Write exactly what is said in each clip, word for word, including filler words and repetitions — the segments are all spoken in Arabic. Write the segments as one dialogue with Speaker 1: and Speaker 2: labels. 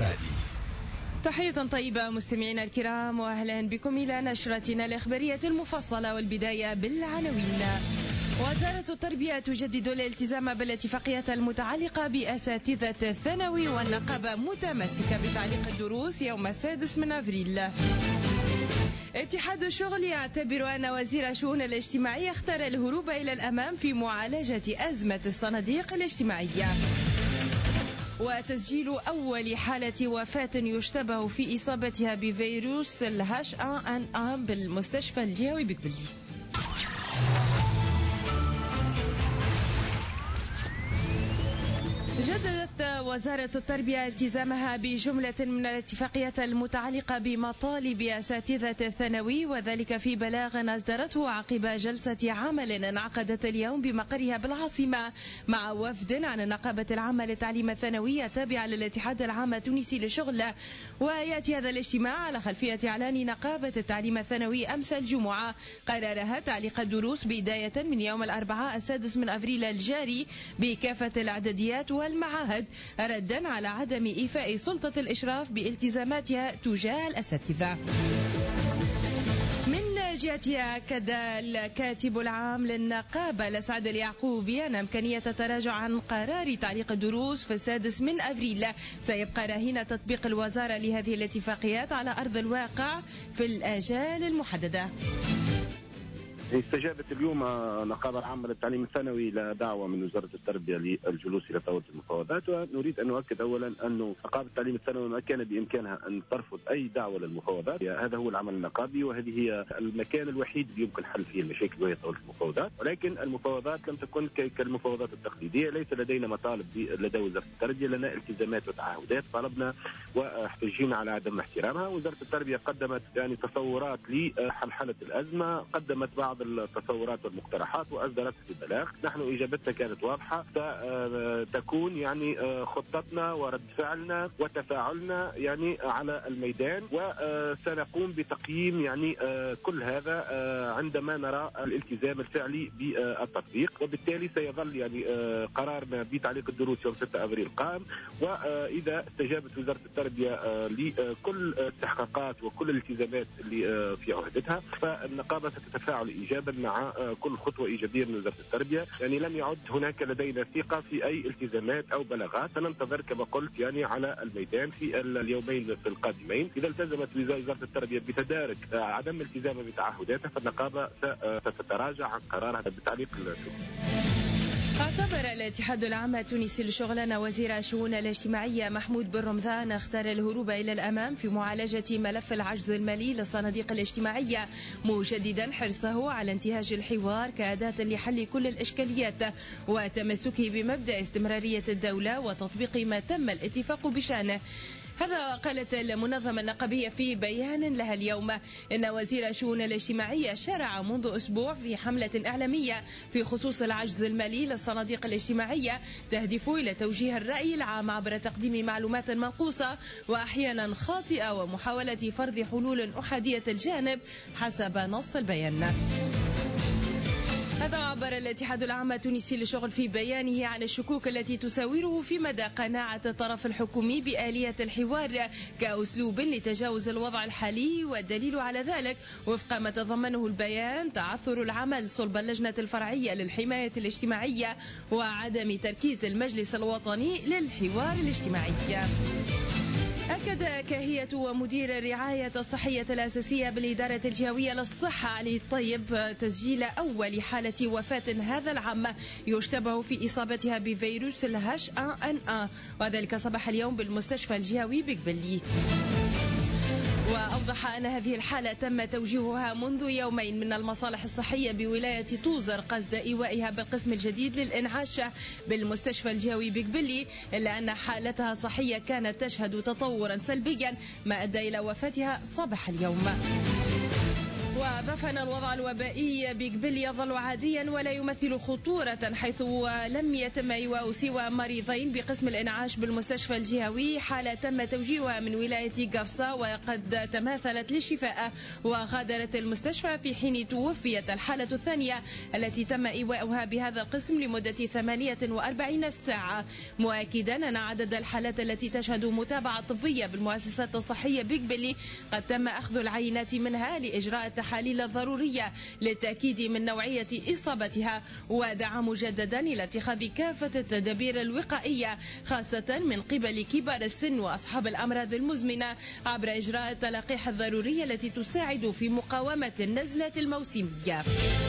Speaker 1: الإفرازي.
Speaker 2: تحية طيبة مستمعينا الكرام، وأهلا بكم إلى نشرتنا الإخبارية المفصلة، والبداية بالعناوين. وزارة التربية تجدد الالتزام بالاتفاقيات المتعلقة بأساتذة الثانوي، والنقابة متمسكة بتعليق الدروس يوم السادس من أبريل. اتحاد الشغل يعتبر أن وزير الشؤون الاجتماعية اختار الهروب إلى الأمام في معالجة أزمة الصناديق الاجتماعية. وتسجيل أول حالة وفاة يشتبه في إصابتها بفيروس الهاش أن أن بالمستشفى الجهوي بقبلي. جددت وزارة التربية التزامها بجملة من الاتفاقيات المتعلقة بمطالب أساتذة الثانوي، وذلك في بلاغ أصدرته عقب جلسة عمل انعقدت اليوم بمقرها بالعاصمة مع وفد عن النقابة العامة للتعليم الثانوي التابعة للاتحاد العام التونسي للشغل. ويأتي هذا الاجتماع على خلفية إعلان نقابة التعليم الثانوي أمس الجمعة قرارها تعليق الدروس بداية من يوم الأربعاء السادس من أبريل الجاري بكافة الإعداديات والمعاهد، ردا على عدم إيفاء سلطة الإشراف بالتزاماتها تجاه الأساتذة. من جهتها أكد الكاتب العام للنقابة الأسعد اليعقوبي أن إمكانية التراجع عن قرار تعليق الدروس في السادس من أبريل سيبقى رهين تطبيق الوزارة لهذه الاتفاقيات على أرض الواقع في الآجال المحددة.
Speaker 3: استجابت اليوم النقابة العامة للتعليم الثانوي إلى دعوة من وزارة التربية للجلوس إلى طاولة المفاوضات، ونريد أن نؤكد أولا أن نقابة التعليم الثانوي ما كان بإمكانها أن ترفض أي دعوة للمفاوضات. هذا هو العمل النقابي، وهذه هي المكان الوحيد اللي يمكن حل فيه المشاكل وهي طاولة المفاوضات. ولكن المفاوضات لم تكن كالمفاوضات التقليدية، ليس لدينا مطالب لدى وزارة التربية، لنا التزامات وتعهدات طلبنا واحتجينا على عدم احترامها. وزارة التربية قدمت يعني تصورات لحلحلة الأزمة، قدمت بعض التصورات والمقترحات وأصدرت البلاغ. نحن إجابتنا كانت واضحة، ستكون يعني خطتنا ورد فعلنا وتفاعلنا يعني على الميدان، وسنقوم بتقييم يعني كل هذا عندما نرى الالتزام الفعلي بالتطبيق. وبالتالي سيظل يعني قرارنا بتعليق الدروس يوم ستة أبريل قائم، وإذا استجابت وزارة التربية لكل الاستحقاقات وكل الالتزامات اللي في عهدتها، فالنقابة ستتفاعل إيجابا مع كل خطوة إيجابية من وزارة التربية. يعني لم يعد هناك لدينا ثقة في أي التزامات أو بلاغات، سننتظر كما قلت يعني على الميدان في اليومين القادمين. إذا التزمت وزارة التربية بتدارك عدم التزامها بتعهداتها، فالنقابة ستتراجع عن قرارها بتعليق الدروس.
Speaker 2: اعتبر الاتحاد العام التونسي للشغل أن وزير الشؤون الاجتماعية محمود بن رمضان اختار الهروب إلى الأمام في معالجة ملف العجز المالي للصناديق الاجتماعية، مجددا حرصه على انتهاج الحوار كأداة لحل كل الإشكاليات وتمسكه بمبدأ استمرارية الدولة وتطبيق ما تم الاتفاق بشأنه. هذا قالت المنظمة النقابية في بيان لها اليوم إن وزير الشؤون الاجتماعية شرع منذ أسبوع في حملة إعلامية في خصوص العجز المالي للصناديق الاجتماعية تهدف إلى توجيه الرأي العام عبر تقديم معلومات منقوصة وأحيانا خاطئة ومحاولة فرض حلول أحادية الجانب حسب نص البيان. هذا عبر الاتحاد العام التونسي للشغل في بيانه عن الشكوك التي تساوره في مدى قناعة الطرف الحكومي بآلية الحوار كأسلوب لتجاوز الوضع الحالي، والدليل على ذلك وفق ما تضمنه البيان تعثر العمل صلب اللجنة الفرعية للحماية الاجتماعية وعدم تركيز المجلس الوطني للحوار الاجتماعي. أكد كاهية ومدير الرعاية الصحية الأساسية بالإدارة الجهوية للصحة علي الطيب تسجيل أول حالة وفاة هذا العام يشتبه في إصابتها بفيروس الهاش أن أن، وذلك صباح اليوم بالمستشفى الجهوي بقبلي. وأوضح أن هذه الحالة تم توجيهها منذ يومين من المصالح الصحية بولاية توزر قصد إيوائها بالقسم الجديد للإنعاش بالمستشفى الجهوي بقبلي، إلا أن حالتها الصحية كانت تشهد تطورا سلبيا ما أدى إلى وفاتها صباح اليوم. وأضاف أن الوضع الوبائي بقبل يظل عاديا ولا يمثل خطورة، حيث لم يتم إيواء سوى مريضين بقسم الإنعاش بالمستشفى الجهوي، حالة تم توجيهها من ولاية قفصة وقد تماثلت للشفاء وغادرت المستشفى، في حين توفيت الحالة الثانية التي تم إيواؤها بهذا القسم لمدة ثمانية وأربعين ساعة، مؤكدا أن عدد الحالات التي تشهد متابعة طبية بالمؤسسات الصحية بقبلي قد تم أخذ العينات منها لإجراء التحاليل الضرورية للتأكيد من نوعية إصابتها، ودعا مجددا إلى اتخاذ كافة التدابير الوقائية خاصة من قبل كبار السن وأصحاب الأمراض المزمنة عبر إجراء التلقيح الضرورية التي تساعد في مقاومة النزلة الموسمية.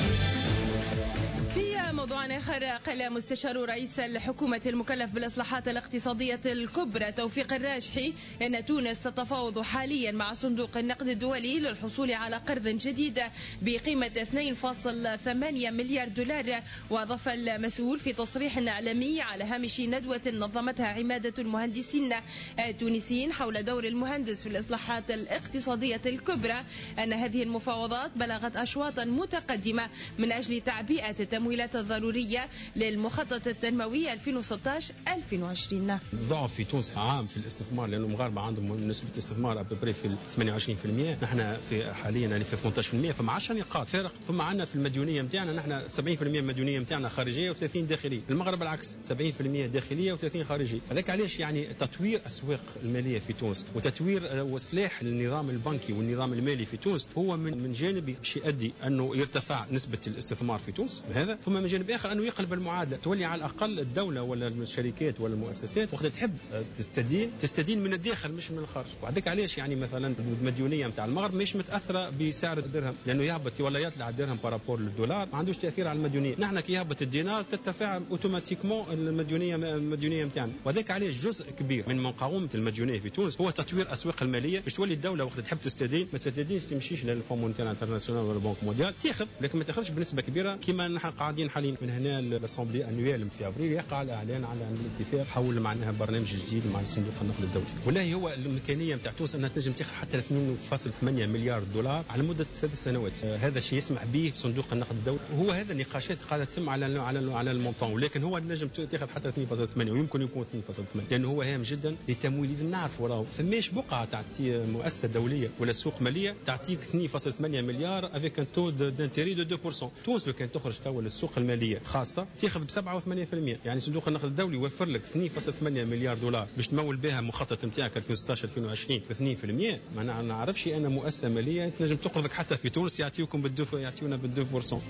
Speaker 2: في موضوع آخر، قال مستشار رئيس الحكومة المكلف بالإصلاحات الاقتصادية الكبرى توفيق الراجحي أن تونس تتفاوض حاليا مع صندوق النقد الدولي للحصول على قرض جديد بقيمة اثنين فاصلة ثمانية مليار دولار. وأضاف المسؤول في تصريح إعلامي على هامش ندوة نظمتها عمادة المهندسين التونسيين حول دور المهندس في الإصلاحات الاقتصادية الكبرى أن هذه المفاوضات بلغت أشواطا متقدمة من أجل تعبئة التمويلات الضرورية للمخطط التنموي ألفين وستة عشر ألفين وعشرين.
Speaker 1: ضعف في تونس عام في الاستثمار، لأنه المغاربة عندهم نسبة استثمار أبري في ثمانية وعشرين بالمئة، نحن في حاليا في ثمانية عشر بالمئة، فما عشر نقاط فارق. ثم عندنا في المديونية نتاعنا نحن سبعين بالمئة المديونية نتاعنا خارجية و30 داخلية. المغرب العكس سبعين بالمئة داخلية و30 خارجية. هذاك علاش يعني تطوير الأسواق المالية في تونس وتطوير وإصلاح النظام البنكي والنظام المالي في تونس هو من من جانب باش يؤدي أنه يرتفع نسبة الاستثمار في تونس هذا، ثم من جانب آخر أنه يقلب المعادلة، تولي على الأقل الدولة ولا الشركات ولا المؤسسات وقت تحب تستدين تستدين من الداخل مش من الخارج. وهذاك علاش يعني مثلا المديونية نتاع المغرب مش متأثرة بسعر الدرهم، لأنه يهبط ولا يطلع الدرهم بارابور للدولار ما عندوش تأثير على المديونية. نحن كي يهبط الدينار ترتفع اوتوماتيكمون المديونية المديونية نتاعنا. وهذاك علاش جزء كبير من مقاومة المديونية في تونس هو تطوير الأسواق المالية باش تولي الدولة وقت تحب تستدين ما تستدينش تمشيش للفون مونيتير انترناسيونال ولا البنك مونديال، تاخذ لكن ما تاخذش بنسبة كبيرة كما نحن قاعدين حاليا. من هنا الاسامبلي انويل في افريل يقع الاعلان على الاتفاق حول معناها برنامج جديد مع صندوق النقد الدولي. والله هو الامكانيه نتاع تونس انها تنجم تاخذ حتى اثنين فاصلة ثمانية مليار دولار على مده ثلاث سنوات. آه هذا الشيء يسمح به صندوق النقد الدولي، وهو هذا النقاشات قاعده تتم على على على المونطون، ولكن هو نجم تاخذ حتى اثنين فاصلة ثمانية ويمكن يكون اثنين فاصلة ثمانية لانه هو هام جدا للتمويل. لازم نعرف وراه فماش بقعه تعطي مؤسسه دوليه ولا سوق ماليه تعطيك اثنين فاصلة ثمانية مليار افيك ان تو دانتيري دو اثنين بالمئة. تونس لو كان تخرج توا للسوق الماليه خاصه تاخذ ب سبعة وثمانين بالمئة، يعني صندوق النقد الدولي يوفر لك اثنين فاصلة ثمانية مليار دولار باش تمول بها مخطط نتاعك ألفين وستة عشر ألفين وعشرين ب اثنين بالمئة. ما نعرفش انا مؤسسه ماليه تنجم تقرضك حتى في تونس يعطيوكم بالدوف يعطيونا بالدوف برسون.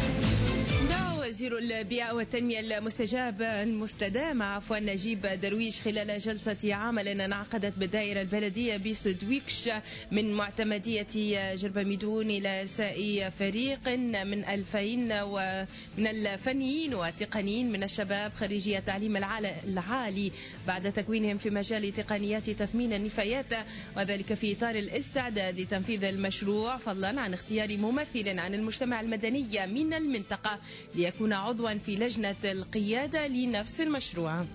Speaker 2: وزير البيئة والتنمية المستجابة المستدامة عفوا نجيب درويش خلال جلسة عمل انعقدت بالدائرة البلدية بسدويكش من معتمدية جربميدون إلى إرساء فريق من ألفين ومن الفنيين والتقنيين من الشباب خريجي التعليم العالي بعد تكوينهم في مجال تقنيات تثمين النفايات، وذلك في إطار الاستعداد لتنفيذ المشروع، فضلا عن اختيار ممثل عن المجتمع المدني من المنطقة ليكون عضوا في لجنة القيادة لنفس المشروع.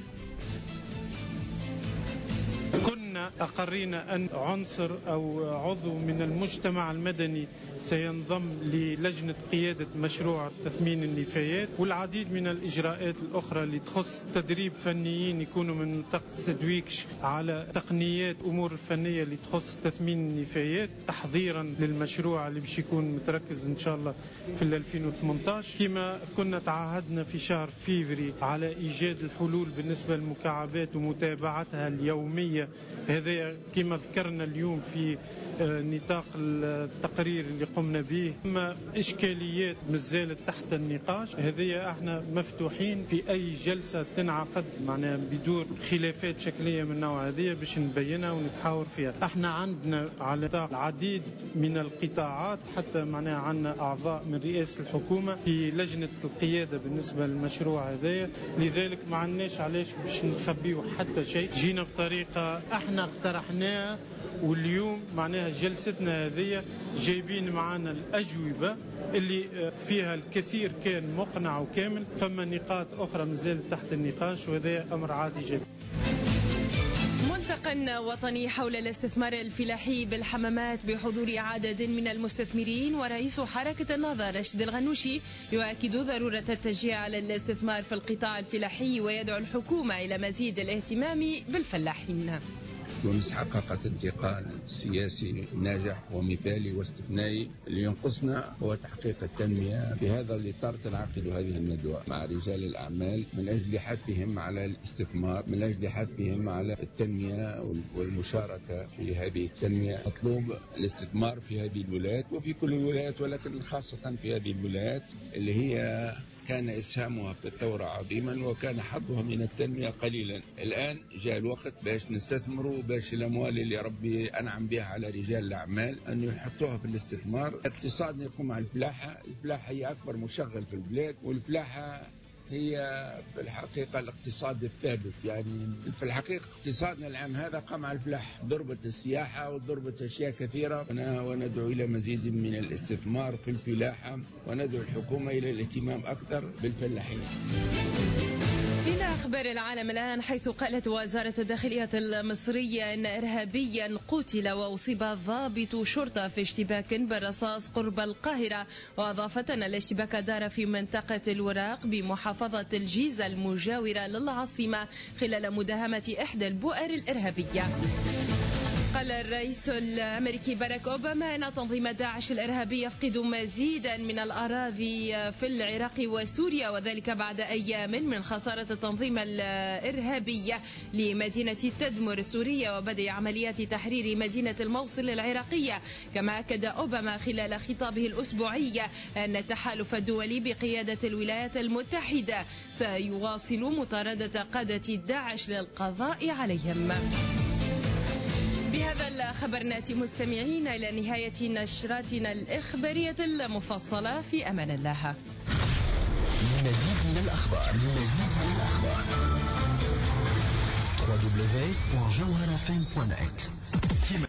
Speaker 4: كنا أقرينا أن عنصر أو عضو من المجتمع المدني سينضم للجنة قيادة مشروع تثمين النفايات، والعديد من الإجراءات الأخرى اللي تخص تدريب فنيين يكونوا من منطقة سدويكش على تقنيات أمور الفنية اللي تخص تثمين النفايات تحضيرا للمشروع اللي باش يكون متركز إن شاء الله في ألفين وثمانية عشر. كما كنا تعهدنا في شهر فيفري على إيجاد الحلول بالنسبة للمكعبات ومتابعتها اليومية، هذا كما ذكرنا اليوم في نطاق التقرير اللي قمنا به. اما اشكاليات مازالت تحت النقاش، هذه احنا مفتوحين في اي جلسه تنعقد معناها بدون خلافات شكليه من النوع هذه باش نبينها ونتحاور فيها. احنا عندنا على العديد من القطاعات حتى معناها عندنا اعضاء من رئاسه الحكومه في لجنه القياده بالنسبه للمشروع هذايا، لذلك ما عندناش علاش باش نخبيو حتى شيء. جينا بطريقه احنا اقترحناها، واليوم معناها جلستنا هذه جايبين معنا الأجوبة اللي فيها الكثير كان مقنع وكامل، فما نقاط أخرى مازالت تحت النقاش، وهذا أمر عادي جدا.
Speaker 2: ملتقى لقاء وطني حول الاستثمار الفلاحي بالحمامات بحضور عدد من المستثمرين، ورئيس حركة النهضة راشد الغنوشي يؤكد ضرورة التشجيع على الاستثمار في القطاع الفلاحي ويدعو الحكومة إلى مزيد الاهتمام بالفلاحين.
Speaker 5: تونس حققت انتقال سياسي ناجح ومثالي واستثنائي. اللي ينقصنا هو تحقيق التنمية. في هذا الإطار تنعقد هذه الندوة مع رجال الأعمال من أجل حثهم على الاستثمار، من أجل حثهم على التنمية والمشاركة في هذه التنمية. مطلوب الاستثمار في هذه الولايات وفي كل الولايات، ولكن خاصة في هذه الولايات اللي هي كان إسهامها في الثورة عظيما وكان حظها من التنمية قليلا. الآن جاء الوقت باش نستثمروا، باش الأموال اللي ربي أنعم بها على رجال الأعمال أن يحطوها في الاستثمار. الاقتصاد يقوم على الفلاحة. الفلاحة هي أكبر مشغل في البلاد، والفلاحة هي في الحقيقة الاقتصاد الثابت. يعني في الحقيقة اقتصادنا العام هذا قام على الفلاحة. ضربت السياحة وضربت أشياء كثيرة، وندعو إلى مزيد من الاستثمار في الفلاحة، وندعو الحكومة إلى الاهتمام أكثر بالفلاحين.
Speaker 2: إلى أخبار العالم الآن، حيث قالت وزارة الداخلية المصرية أن إرهابيا قتل وأصيب ضابط شرطة في اشتباك بالرصاص قرب القاهرة، وأضافت أن الاشتباك دار في منطقة الوراق بمحافظة الجيزة المجاورة للعاصمة خلال مداهمة إحدى البؤر الإرهابية. قال الرئيس الأمريكي باراك أوباما أن تنظيم داعش الإرهابي يفقد مزيدا من الأراضي في العراق وسوريا، وذلك بعد أيام من خسارة التنظيم الإرهابية لمدينة تدمر السورية وبدء عمليات تحرير مدينة الموصل العراقية. كما أكد أوباما خلال خطابه الأسبوعي أن التحالف الدولي بقيادة الولايات المتحدة سيواصل مطاردة قادة داعش للقضاء عليهم. بهذا الخبر نأتي مستمعين إلى نهاية نشراتنا الإخبارية المفصلة. في أمان الله.
Speaker 6: لمزيد من الأخبار لمزيد من الأخبار دبليو دبليو دبليو دوت جوهرة إف إم دوت نت.